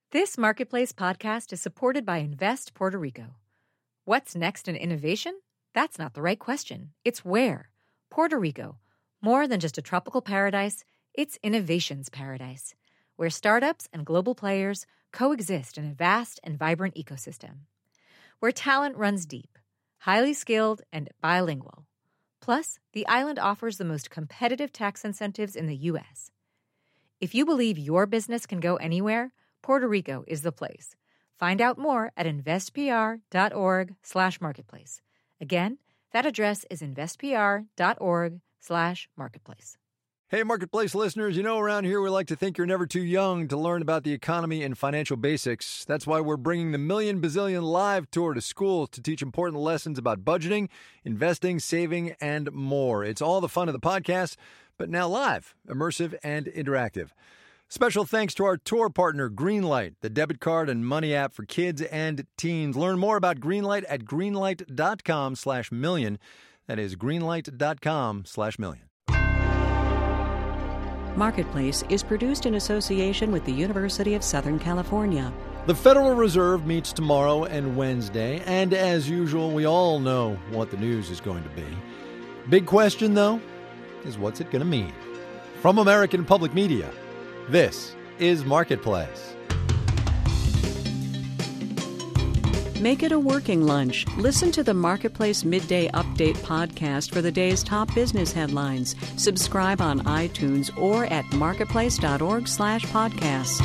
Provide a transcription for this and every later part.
This Marketplace podcast is supported by Invest Puerto Rico. What's next in innovation? That's not the right question. It's where. Puerto Rico. More than just a tropical paradise, it's innovation's paradise, where startups and global players coexist in a vast and vibrant ecosystem. Where talent runs deep, highly skilled, and bilingual. Plus, the island offers the most competitive tax incentives in the U.S. If you believe your business can go anywhere, Puerto Rico is the place. Find out more at investpr.org/marketplace. Again, that address is investpr.org/marketplace. Hey, Marketplace listeners, you know around here we like to think you're never too young to learn about the economy and financial basics. That's why we're bringing the Million Bazillion Live Tour to schools to teach important lessons about budgeting, investing, saving, and more. It's all the fun of the podcast, but now live, immersive, and interactive. Special thanks to our tour partner, Greenlight, the debit card and money app for kids and teens. Learn more about Greenlight at greenlight.com/million. That is greenlight.com/million. Marketplace is produced in association with the University of Southern California. The Federal Reserve meets tomorrow and Wednesday, and as usual, we all know what the news is going to be. Big question, though, is what's it going to mean? From American Public Media, this is Marketplace. Make it a working lunch. Listen to the Marketplace Midday Update podcast for the day's top business headlines. Subscribe on iTunes or at marketplace.org/podcast.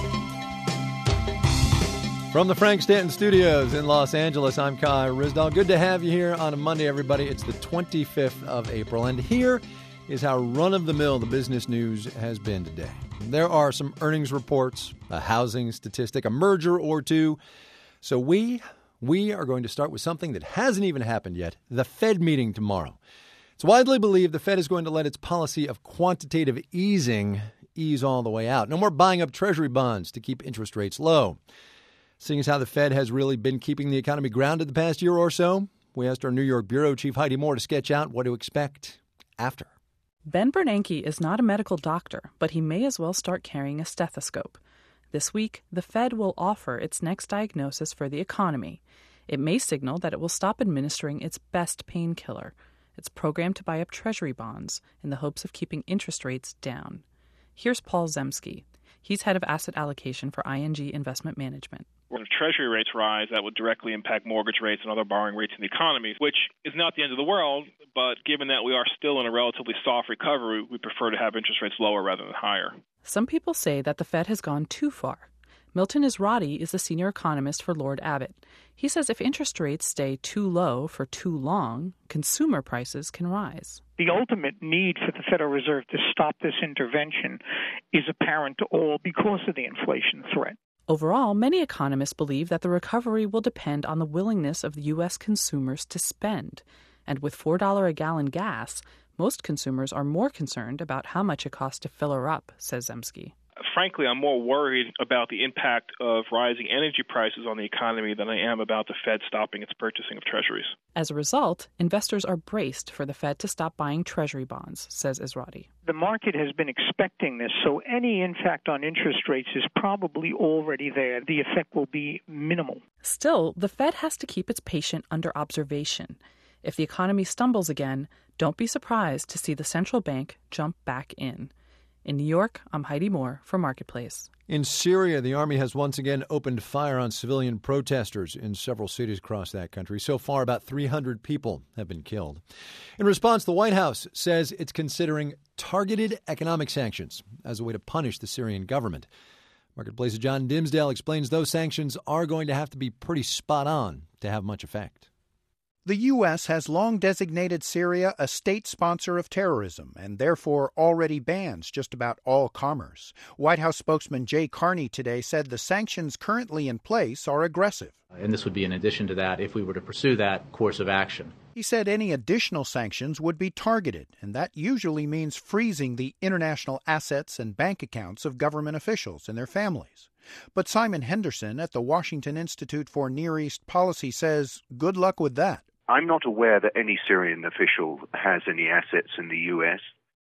From the Frank Stanton Studios in Los Angeles, I'm Kai Ryssdal. Good to have you here on a Monday, everybody. It's the 25th of April, and here is how run-of-the-mill the business news has been today. There are some earnings reports, a housing statistic, a merger or two. So we are going to start with something that hasn't even happened yet, the Fed meeting tomorrow. It's widely believed the Fed is going to let its policy of quantitative easing ease all the way out. No more buying up Treasury bonds to keep interest rates low. Seeing as how the Fed has really been keeping the economy grounded the past year or so, we asked our New York bureau chief Heidi Moore to sketch out what to expect after. Ben Bernanke is not a medical doctor, but he may as well start carrying a stethoscope. This week, the Fed will offer its next diagnosis for the economy. It may signal that it will stop administering its best painkiller. It's programmed to buy up Treasury bonds in the hopes of keeping interest rates down. Here's Paul Zemsky. He's head of asset allocation for ING Investment Management. When Treasury rates rise, that would directly impact mortgage rates and other borrowing rates in the economy, which is not the end of the world, but given that we are still in a relatively soft recovery, we prefer to have interest rates lower rather than higher. Some people say that the Fed has gone too far. Milton Israti is the senior economist for Lord Abbett. He says if interest rates stay too low for too long, consumer prices can rise. The ultimate need for the Federal Reserve to stop this intervention is apparent to all because of the inflation threat. Overall, many economists believe that the recovery will depend on the willingness of U.S. consumers to spend. And with $4 a gallon gas, most consumers are more concerned about how much it costs to fill her up, says Zemsky. Frankly, I'm more worried about the impact of rising energy prices on the economy than I am about the Fed stopping its purchasing of treasuries. As a result, investors are braced for the Fed to stop buying treasury bonds, says Israti. The market has been expecting this, so any impact on interest rates is probably already there. The effect will be minimal. Still, the Fed has to keep its patient under observation. If the economy stumbles again, don't be surprised to see the central bank jump back in. In New York, I'm Heidi Moore for Marketplace. In Syria, the army has once again opened fire on civilian protesters in several cities across that country. So far, about 300 people have been killed. In response, the White House says it's considering targeted economic sanctions as a way to punish the Syrian government. Marketplace's John Dimsdale explains those sanctions are going to have to be pretty spot on to have much effect. The U.S. has long designated Syria a state sponsor of terrorism and therefore already bans just about all commerce. White House spokesman Jay Carney today said the sanctions currently in place are aggressive. And this would be in addition to that if we were to pursue that course of action. He said any additional sanctions would be targeted, and that usually means freezing the international assets and bank accounts of government officials and their families. But Simon Henderson at the Washington Institute for Near East Policy says good luck with that. I'm not aware that any Syrian official has any assets in the U.S.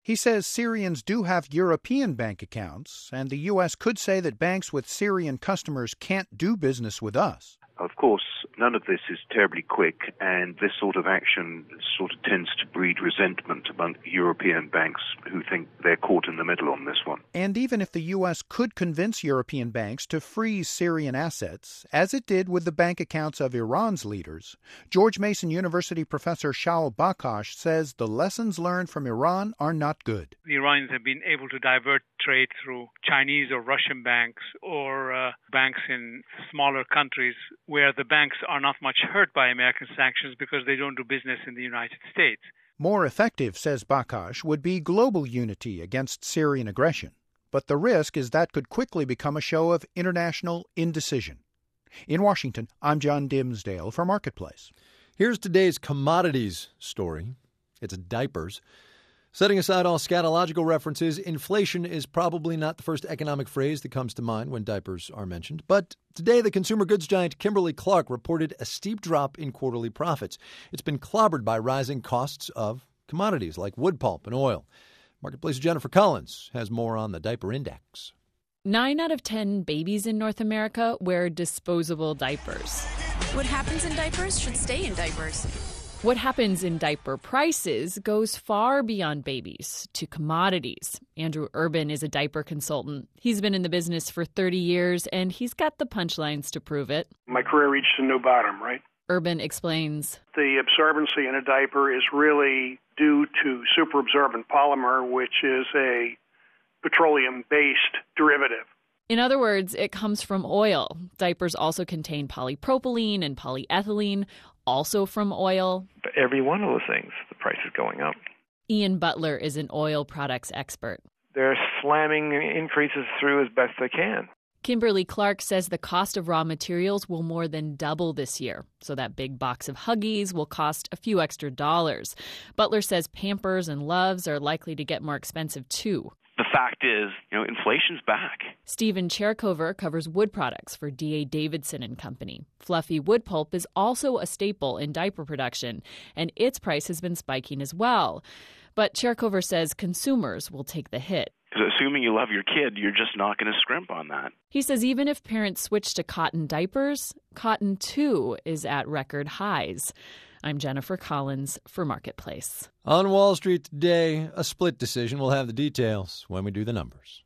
He says Syrians do have European bank accounts, and the U.S. could say that banks with Syrian customers can't do business with us. Of course, none of this is terribly quick, and this sort of action sort of tends to breed resentment among European banks who think they're caught in the middle on this one. And even if the U.S. could convince European banks to freeze Syrian assets, as it did with the bank accounts of Iran's leaders, George Mason University professor Shaul Bakhash says the lessons learned from Iran are not good. The Iranians have been able to divert trade through Chinese or Russian banks or banks in smaller countries where the banks are not much hurt by American sanctions because they don't do business in the United States. More effective, says Bakhash, would be global unity against Syrian aggression. But the risk is that could quickly become a show of international indecision. In Washington, I'm John Dimsdale for Marketplace. Here's today's commodities story. It's diapers. Setting aside all scatological references, inflation is probably not the first economic phrase that comes to mind when diapers are mentioned. But today, the consumer goods giant Kimberly-Clark reported a steep drop in quarterly profits. It's been clobbered by rising costs of commodities like wood pulp and oil. Marketplace's Jennifer Collins has more on the diaper index. 9 out of 10 babies in North America wear disposable diapers. What happens in diapers should stay in diapers. What happens in diaper prices goes far beyond babies to commodities. Andrew Urban is a diaper consultant. He's been in the business for 30 years, and he's got the punchlines to prove it. My career reached a new bottom, right? Urban explains. The absorbency in a diaper is really due to superabsorbent polymer, which is a petroleum-based derivative. In other words, it comes from oil. Diapers also contain polypropylene and polyethylene, also from oil. But every one of those things, the price is going up. Ian Butler is an oil products expert. They're slamming increases through as best they can. Kimberly-Clark says the cost of raw materials will more than double this year, so that big box of Huggies will cost a few extra dollars. Butler says Pampers and Loves are likely to get more expensive too. The fact is, inflation's back. Stephen Cherkover covers wood products for D.A. Davidson and Company. Fluffy wood pulp is also a staple in diaper production, and its price has been spiking as well. But Cherkover says consumers will take the hit. Assuming you love your kid, you're just not going to scrimp on that. He says even if parents switch to cotton diapers, cotton too is at record highs. I'm Jennifer Collins for Marketplace. On Wall Street today, a split decision. We'll have the details when we do the numbers.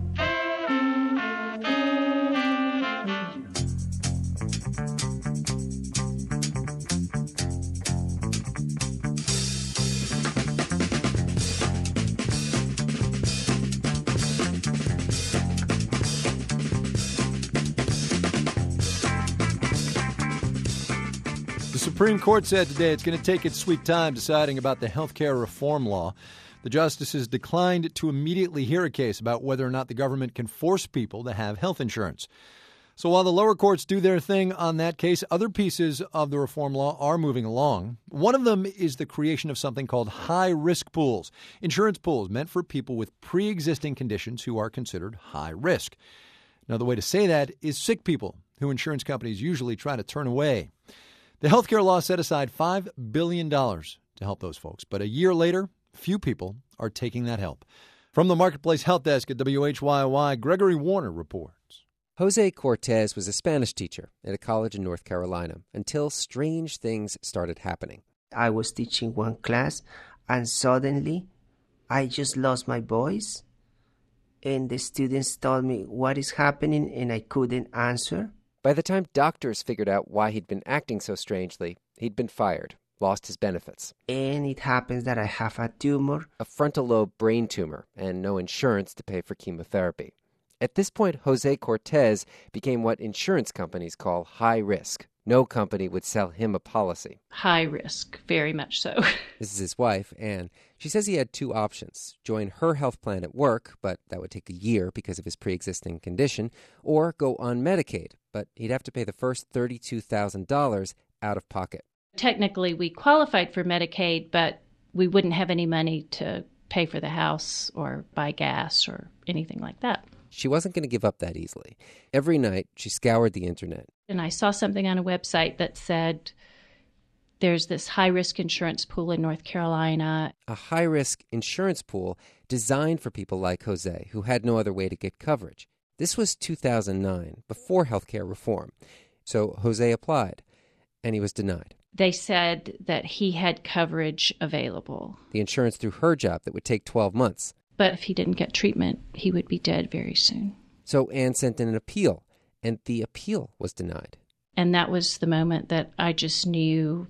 The Supreme Court said today it's going to take its sweet time deciding about the health care reform law. The justices declined to immediately hear a case about whether or not the government can force people to have health insurance. So while the lower courts do their thing on that case, other pieces of the reform law are moving along. One of them is the creation of something called high-risk pools, insurance pools meant for people with pre-existing conditions who are considered high risk. Another way to say that is sick people, who insurance companies usually try to turn away. The health care law set aside $5 billion to help those folks. But a year later, few people are taking that help. From the Marketplace Health Desk at WHYY, Gregory Warner reports. Jose Cortez was a Spanish teacher at a college in North Carolina until strange things started happening. I was teaching one class, and suddenly I just lost my voice. And the students told me what is happening, and I couldn't answer. By the time doctors figured out why he'd been acting so strangely, he'd been fired, lost his benefits. And it happens that I have a tumor. A frontal lobe brain tumor, and no insurance to pay for chemotherapy. At this point, Jose Cortez became what insurance companies call high risk. No company would sell him a policy. High risk, very much so. This is his wife, Anne. She says he had two options. Join her health plan at work, but that would take a year because of his pre-existing condition, or go on Medicaid, but he'd have to pay the first $32,000 out of pocket. Technically, we qualified for Medicaid, but we wouldn't have any money to pay for the house or buy gas or anything like that. She wasn't going to give up that easily. Every night, she scoured the internet. And I saw something on a website that said There's this high-risk insurance pool in North Carolina. A high-risk insurance pool designed for people like Jose, who had no other way to get coverage. This was 2009, before healthcare reform. So Jose applied, and he was denied. They said that he had coverage available. The insurance through her job that would take 12 months. But if he didn't get treatment, he would be dead very soon. So Ann sent in an appeal, and the appeal was denied. And that was the moment that I just knew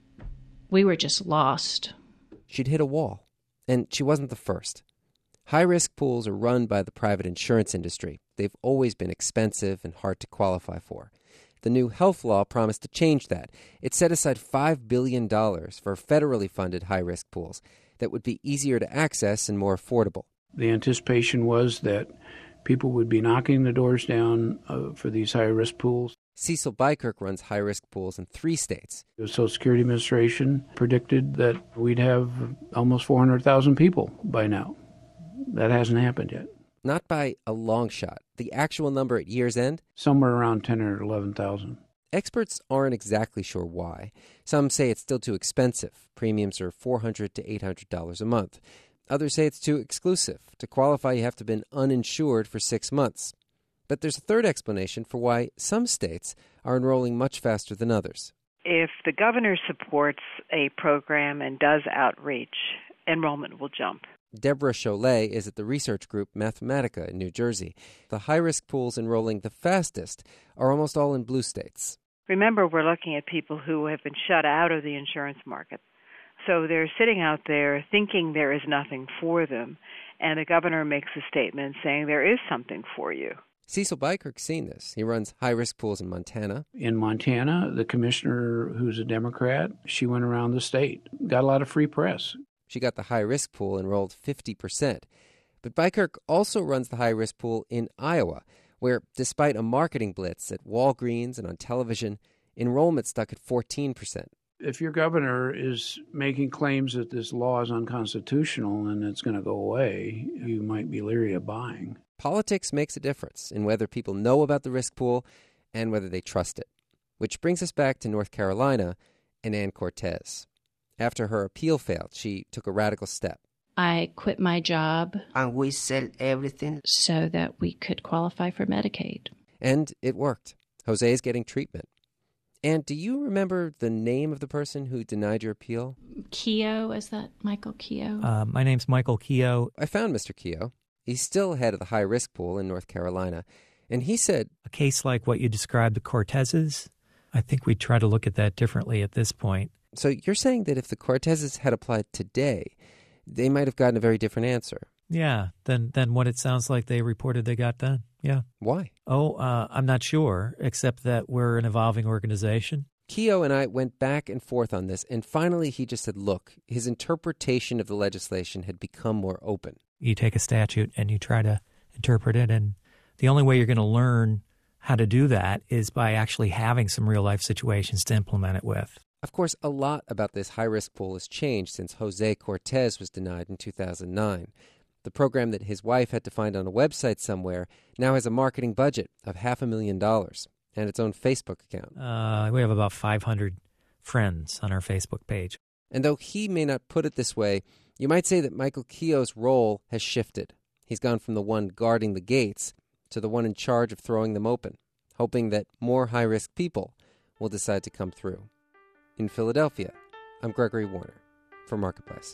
we were just lost. She'd hit a wall, and she wasn't the first. High-risk pools are run by the private insurance industry. They've always been expensive and hard to qualify for. The new health law promised to change that. It set aside $5 billion for federally funded high-risk pools that would be easier to access and more affordable. The anticipation was that people would be knocking the doors down for these high-risk pools. Cecil Bykirk runs high-risk pools in 3 states. The Social Security Administration predicted that we'd have almost 400,000 people by now. That hasn't happened yet. Not by a long shot. The actual number at year's end? Somewhere around 10 or 11,000. Experts aren't exactly sure why. Some say it's still too expensive. Premiums are $400 to $800 a month. Others say it's too exclusive. To qualify, you have to have been uninsured for 6 months. But there's a third explanation for why some states are enrolling much faster than others. If the governor supports a program and does outreach, enrollment will jump. Deborah Cholet is at the research group Mathematica in New Jersey. The high-risk pools enrolling the fastest are almost all in blue states. Remember, we're looking at people who have been shut out of the insurance market. So they're sitting out there thinking there is nothing for them, and the governor makes a statement saying there is something for you. Cecil Bykirk's seen this. He runs high-risk pools in Montana. In Montana, the commissioner, who's a Democrat, she went around the state, got a lot of free press. She got the high-risk pool enrolled 50%. But Bykirk also runs the high-risk pool in Iowa, where, despite a marketing blitz at Walgreens and on television, enrollment stuck at 14%. If your governor is making claims that this law is unconstitutional and it's going to go away, you might be leery of buying. Politics makes a difference in whether people know about the risk pool and whether they trust it. Which brings us back to North Carolina and Ann Cortez. After her appeal failed, she took a radical step. I quit my job. And we sell everything so that we could qualify for Medicaid. And it worked. Jose is getting treatment. And do you remember the name of the person who denied your appeal? Keogh, is that Michael Keogh? My name's Michael Keogh. I found Mr. Keogh. He's still head of the high-risk pool in North Carolina. And he said, a case like what you described the Cortezes, I think we'd try to look at that differently at this point. So you're saying that if the Cortezes had applied today, they might have gotten a very different answer. Yeah, than what it sounds like they reported they got done. Yeah. Why? I'm not sure, except that we're an evolving organization. Keogh and I went back and forth on this, and finally he just said, look, his interpretation of the legislation had become more open. You take a statute and you try to interpret it, and the only way you're going to learn how to do that is by actually having some real-life situations to implement it with. Of course, a lot about this high-risk pool has changed since Jose Cortez was denied in 2009. The program that his wife had to find on a website somewhere now has a marketing budget of $500,000 and its own Facebook account. We have about 500 friends on our Facebook page. And though he may not put it this way, you might say that Michael Keogh's role has shifted. He's gone from the one guarding the gates to the one in charge of throwing them open, hoping that more high-risk people will decide to come through. In Philadelphia, I'm Gregory Warner for Marketplace.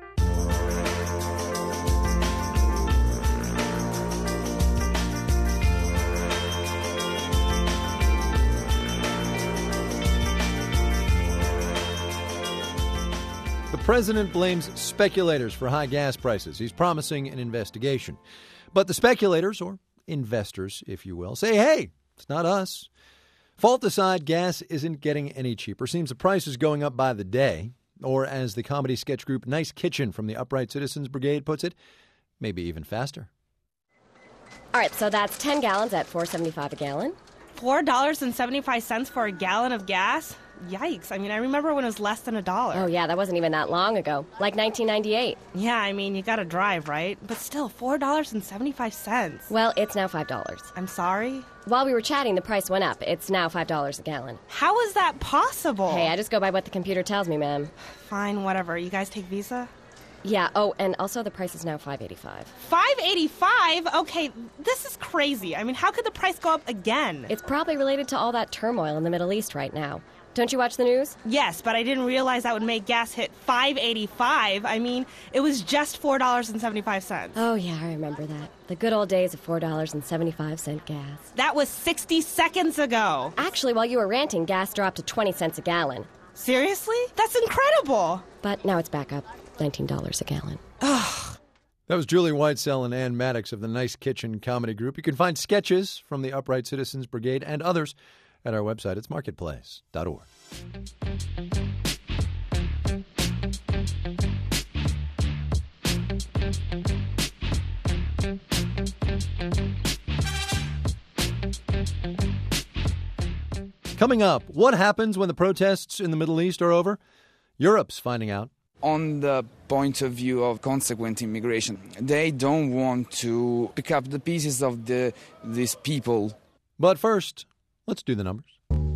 The president blames speculators for high gas prices. He's promising an investigation. But the speculators, or investors, if you will, say, hey, it's not us. Fault aside, gas isn't getting any cheaper. Seems the price is going up by the day. Or as the comedy sketch group Nice Kitchen from the Upright Citizens Brigade puts it, maybe even faster. All right, so that's 10 gallons at $4.75 a gallon. $4.75 for a gallon of gas? Yikes. I mean, I remember when it was less than $1. Oh, yeah, that wasn't even that long ago. Like 1998. Yeah, I mean, you gotta drive, right? But still, $4.75. Well, it's now $5. I'm sorry? While we were chatting, the price went up. It's now $5 a gallon. How is that possible? Hey, I just go by what the computer tells me, ma'am. Fine, whatever. You guys take Visa? Yeah, oh, and also the price is now $5.85. $5.85? Okay, this is crazy. I mean, how could the price go up again? It's probably related to all that turmoil in the Middle East right now. Don't you watch the news? Yes, but I didn't realize that would make gas hit $5.85. I mean, it was just $4.75. Oh, yeah, I remember that. The good old days of $4.75 gas. That was 60 seconds ago. Actually, while you were ranting, gas dropped to 20 cents a gallon. Seriously? That's incredible. But now it's back up, $19 a gallon. Ugh. That was Julie Whitesell and Ann Maddox of the Nice Kitchen Comedy Group. You can find sketches from the Upright Citizens Brigade and others at our website. It's marketplace.org. Coming up, what happens when the protests in the Middle East are over? Europe's finding out. On the point of view of consequent immigration, they don't want to pick up the pieces of these people. But first, let's do the numbers.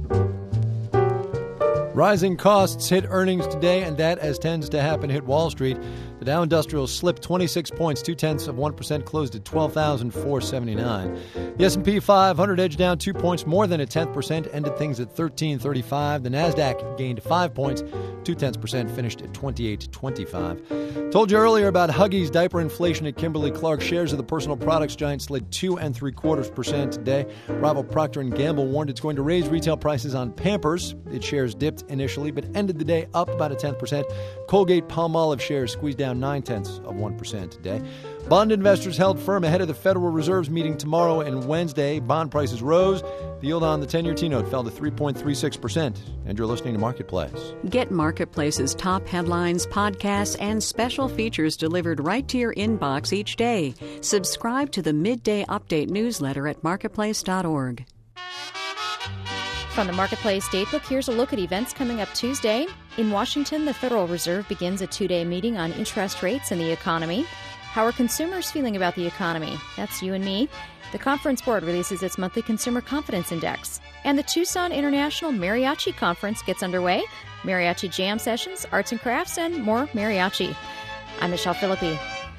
Rising costs hit earnings today, and that, as tends to happen, hit Wall Street. The Dow Industrial slipped 26 points, 0.2%, closed at 12,479. The S&P 500 edged down 2 points, more than 0.1%, ended things at 1335. The Nasdaq gained 5 points, 0.2%, finished at 2825. Told you earlier about Huggies diaper inflation at Kimberly-Clark. Shares of the personal products giant slid 2.75% today. Rival Procter & Gamble warned it's going to raise retail prices on Pampers. Its shares dipped initially, but ended the day up about 0.1%. Colgate-Palmolive shares squeezed down 0.9% today. Bond investors held firm ahead of the Federal Reserve's meeting tomorrow and Wednesday. Bond prices rose. The yield on the 10-year T-note fell to 3.36%. And you're listening to Marketplace. Get Marketplace's top headlines, podcasts, and special features delivered right to your inbox each day. Subscribe to the Midday Update newsletter at marketplace.org. From the Marketplace Datebook, here's a look at events coming up Tuesday. In Washington, the Federal Reserve begins a 2-day meeting on interest rates and the economy. How are consumers feeling about the economy? That's you and me. The Conference Board releases its monthly Consumer Confidence Index. And the Tucson International Mariachi Conference gets underway. Mariachi jam sessions, arts and crafts, and more mariachi. I'm Michelle Philippi.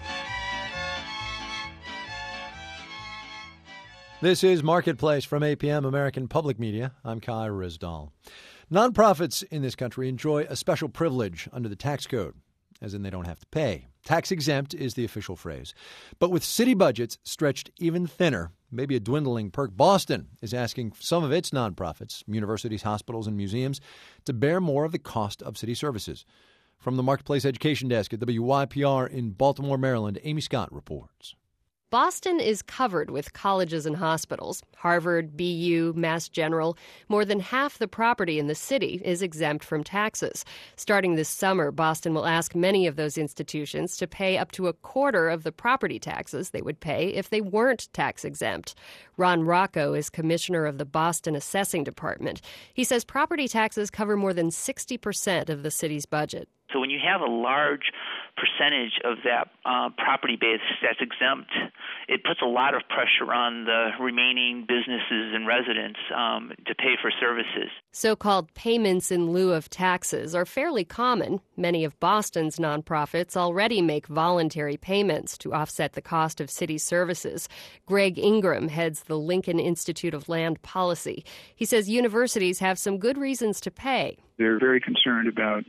This is Marketplace from APM, American Public Media. I'm Kai Ryssdal. Nonprofits in this country enjoy a special privilege under the tax code, as in they don't have to pay. Tax exempt is the official phrase. But with city budgets stretched even thinner, maybe a dwindling perk, Boston is asking some of its nonprofits, universities, hospitals, and museums, to bear more of the cost of city services. From the Marketplace Education Desk at WYPR in Baltimore, Maryland, Amy Scott reports. Boston is covered with colleges and hospitals. Harvard, BU, Mass General. More than half the property in the city is exempt from taxes. Starting this summer, Boston will ask many of those institutions to pay up to a quarter of the property taxes they would pay if they weren't tax exempt. Ron Rocco is commissioner of the Boston Assessing Department. He says property taxes cover more than 60% of the city's budget. So when you have a large percentage of that property base that's exempt, it puts a lot of pressure on the remaining businesses and residents to pay for services. So-called payments in lieu of taxes are fairly common. Many of Boston's nonprofits already make voluntary payments to offset the cost of city services. Greg Ingram heads the Lincoln Institute of Land Policy. He says universities have some good reasons to pay. They're very concerned about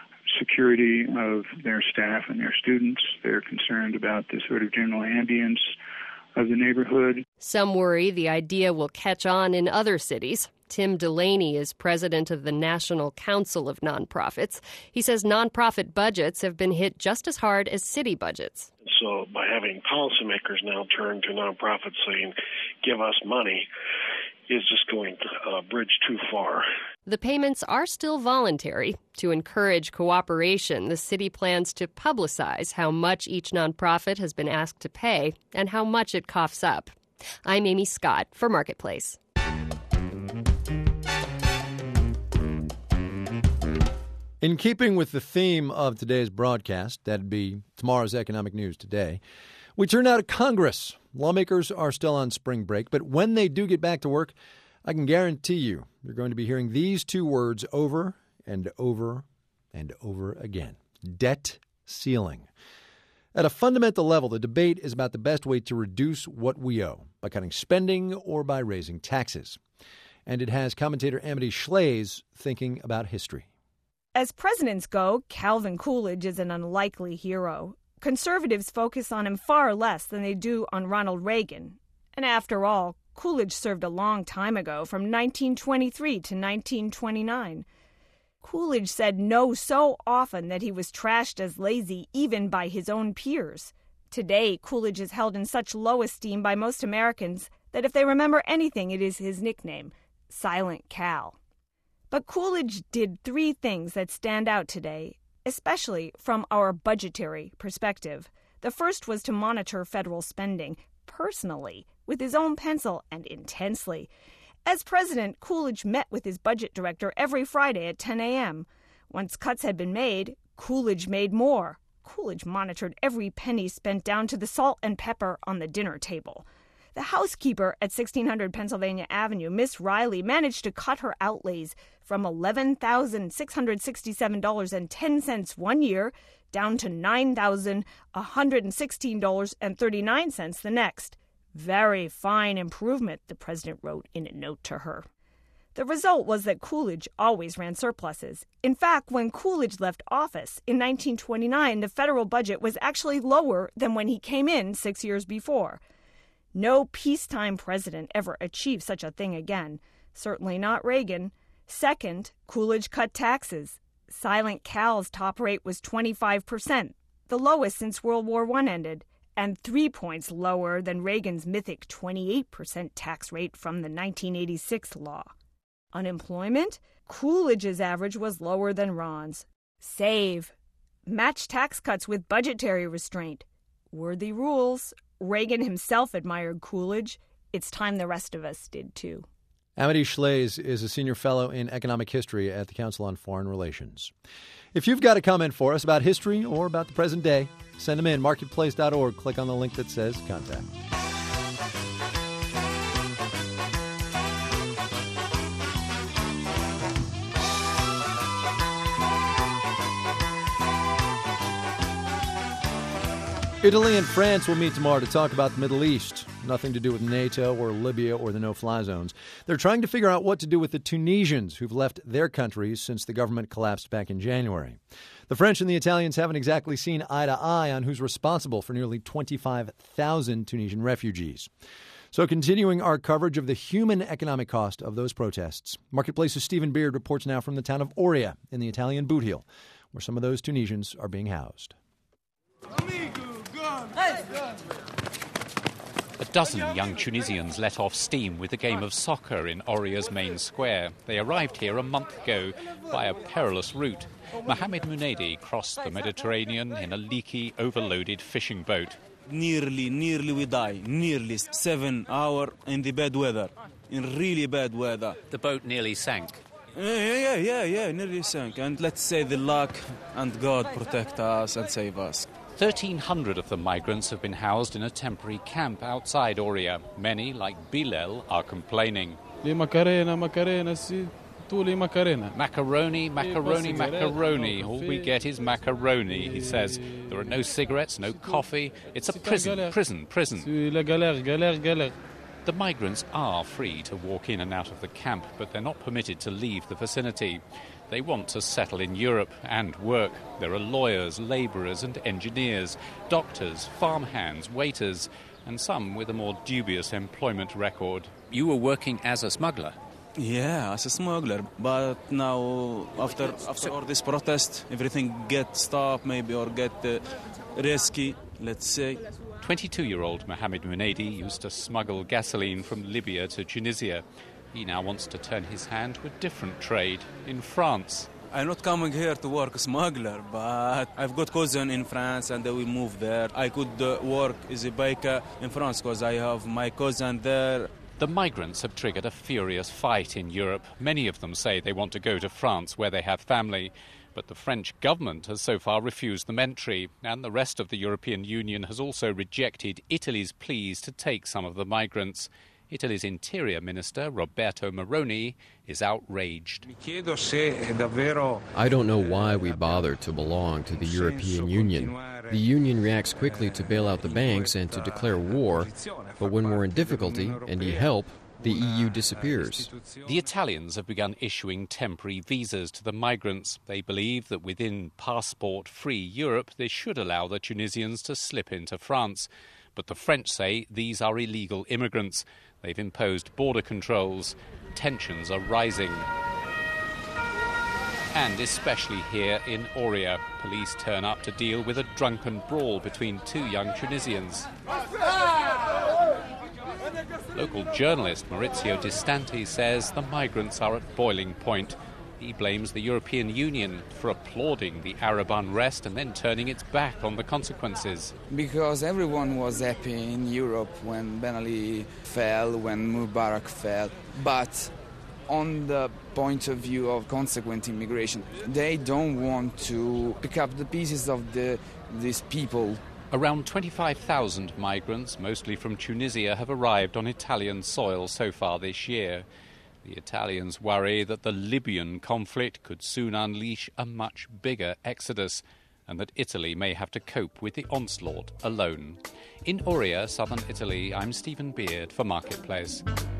security of their staff and their students. They're concerned about the sort of general ambience of the neighborhood. Some worry the idea will catch on in other cities. Tim Delaney is president of the National Council of Nonprofits. He says nonprofit budgets have been hit just as hard as city budgets. So by having policymakers now turn to nonprofits saying, give us money, is just going a bridge too far. The payments are still voluntary. To encourage cooperation, the city plans to publicize how much each nonprofit has been asked to pay and how much it coughs up. I'm Amy Scott for Marketplace. In keeping with the theme of today's broadcast, that'd be tomorrow's economic news today, we turn now to Congress. Lawmakers are still on spring break, but when they do get back to work, I can guarantee you're going to be hearing these two words over and over and over again. Debt ceiling. At a fundamental level, the debate is about the best way to reduce what we owe, by cutting spending or by raising taxes. And it has commentator Amity Shlaes thinking about history. As presidents go, Calvin Coolidge is an unlikely hero. Conservatives focus on him far less than they do on Ronald Reagan. And after all, Coolidge served a long time ago, from 1923 to 1929. Coolidge said no so often that he was trashed as lazy even by his own peers. Today, Coolidge is held in such low esteem by most Americans that if they remember anything, it is his nickname, Silent Cal. But Coolidge did three things that stand out today, especially from our budgetary perspective. The first was to monitor federal spending, personally, with his own pencil and intensely. As president, Coolidge met with his budget director every Friday at 10 a.m. Once cuts had been made, Coolidge made more. Coolidge monitored every penny spent down to the salt and pepper on the dinner table. The housekeeper at 1600 Pennsylvania Avenue, Miss Riley, managed to cut her outlays from $11,667.10 one year down to $9,116.39 the next. Very fine improvement, the president wrote in a note to her. The result was that Coolidge always ran surpluses. In fact, when Coolidge left office in 1929, the federal budget was actually lower than when he came in 6 years before. No peacetime president ever achieved such a thing again. Certainly not Reagan. Second, Coolidge cut taxes. Silent Cal's top rate was 25%, the lowest since World War I ended, and 3 points lower than Reagan's mythic 28% tax rate from the 1986 law. Unemployment? Coolidge's average was lower than Ron's. Save. Match tax cuts with budgetary restraint. Worthy rules. Reagan himself admired Coolidge. It's time the rest of us did, too. Amity Shlaes is a senior fellow in economic history at the Council on Foreign Relations. If you've got a comment for us about history or about the present day, send them in. Marketplace.org. Click on the link that says Contact. Italy and France will meet tomorrow to talk about the Middle East. Nothing to do with NATO or Libya or the no-fly zones. They're trying to figure out what to do with the Tunisians who've left their countries since the government collapsed back in January. The French and the Italians haven't exactly seen eye to eye on who's responsible for nearly 25,000 Tunisian refugees. So continuing our coverage of the human economic cost of those protests, Marketplace's Stephen Beard reports now from the town of Oria in the Italian boot heel, where some of those Tunisians are being housed. A dozen young Tunisians let off steam with a game of soccer in Oria's main square. They arrived here a month ago by a perilous route. Mohamed Mounedi crossed the Mediterranean in a leaky, overloaded fishing boat. Nearly we die. Nearly 7 hours in the bad weather, in really bad weather. The boat nearly sank. Yeah, nearly sank. And let's say the luck and God protect us and save us. 1,300 of the migrants have been housed in a temporary camp outside Oria. Many, like Bilal, are complaining. Macaroni. All we get is macaroni, he says. There are no cigarettes, no coffee. It's a prison. The migrants are free to walk in and out of the camp, but they're not permitted to leave the vicinity. They want to settle in Europe and work. There are lawyers, labourers and engineers, doctors, farmhands, waiters, and some with a more dubious employment record. You were working as a smuggler? Yeah, as a smuggler. But now, after all this protest, everything gets stopped maybe or get risky, let's say. 22-year-old Mohamed Mounedi used to smuggle gasoline from Libya to Tunisia. He now wants to turn his hand to a different trade in France. I'm not coming here to work as a smuggler, but I've got cousin in France and we move there. I could work as a baker in France because I have my cousin there. The migrants have triggered a furious fight in Europe. Many of them say they want to go to France where they have family. But the French government has so far refused them entry, and the rest of the European Union has also rejected Italy's pleas to take some of the migrants. Italy's Interior Minister, Roberto Maroni, is outraged. I don't know why we bother to belong to the European Union. The Union reacts quickly to bail out the banks and to declare war, but when we're in difficulty and need help, the EU disappears. The Italians have begun issuing temporary visas to the migrants. They believe that within passport-free Europe, they should allow the Tunisians to slip into France. But the French say these are illegal immigrants. They've imposed border controls. Tensions are rising. And especially here in Oria, police turn up to deal with a drunken brawl between two young Tunisians. Local journalist Maurizio Distanti says the migrants are at boiling point. He blames the European Union for applauding the Arab unrest and then turning its back on the consequences. Because everyone was happy in Europe when Ben Ali fell, when Mubarak fell. But on the point of view of consequent immigration, they don't want to pick up the pieces of these people. Around 25,000 migrants, mostly from Tunisia, have arrived on Italian soil so far this year. The Italians worry that the Libyan conflict could soon unleash a much bigger exodus and that Italy may have to cope with the onslaught alone. In Oria, southern Italy, I'm Stephen Beard for Marketplace.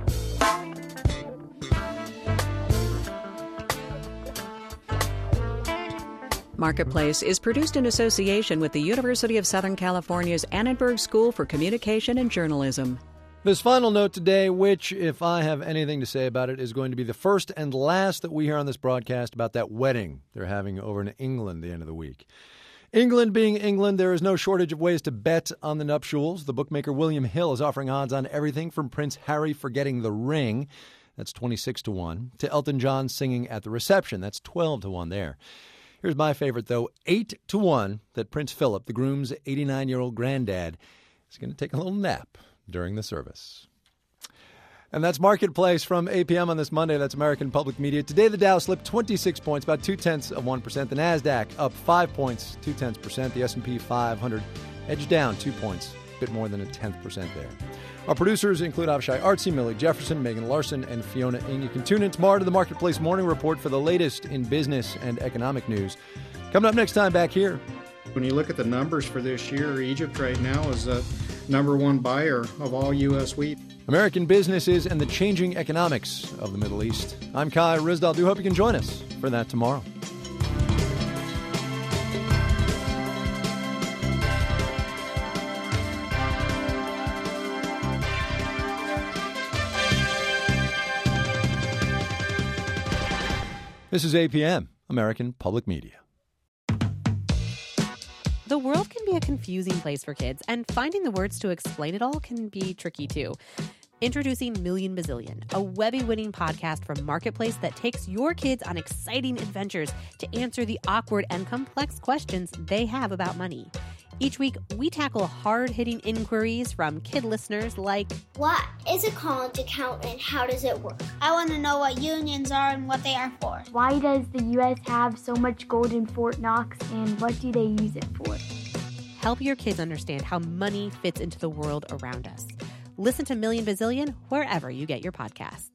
Marketplace is produced in association with the University of Southern California's Annenberg School for Communication and Journalism. This final note today, which, if I have anything to say about it, is going to be the first and last that we hear on this broadcast about that wedding they're having over in England the end of the week. England being England, there is no shortage of ways to bet on the nuptials. The bookmaker William Hill is offering odds on everything from Prince Harry forgetting the ring, that's 26-1, to Elton John singing at the reception, that's 12-1 there. Here's my favorite, though, 8-1 that Prince Philip, the groom's 89-year-old granddad, is going to take a little nap during the service. And that's Marketplace from 8 p.m. on this Monday. That's American Public Media. Today, the Dow slipped 26 points, about 0.2%. The NASDAQ up 5 points, 0.2%. The S&P 500 edged down 2 points, a bit more than 0.1% there. Our producers include Avishai Artsy, Millie Jefferson, Megan Larson, and Fiona Ng. You can tune in tomorrow to the Marketplace Morning Report for the latest in business and economic news. Coming up next time back here. When you look at the numbers for this year, Egypt right now is the number one buyer of all U.S. wheat. American businesses and the changing economics of the Middle East. I'm Kai Ryssdal. Do hope you can join us for that tomorrow. This is APM, American Public Media. The world can be a confusing place for kids, and finding the words to explain it all can be tricky too. Introducing Million Bazillion, a Webby-winning podcast from Marketplace that takes your kids on exciting adventures to answer the awkward and complex questions they have about money. Each week, we tackle hard-hitting inquiries from kid listeners like, what is a college account and how does it work? I want to know what unions are and what they are for. Why does the U.S. have so much gold in Fort Knox and what do they use it for? Help your kids understand how money fits into the world around us. Listen to Million Bazillion wherever you get your podcasts.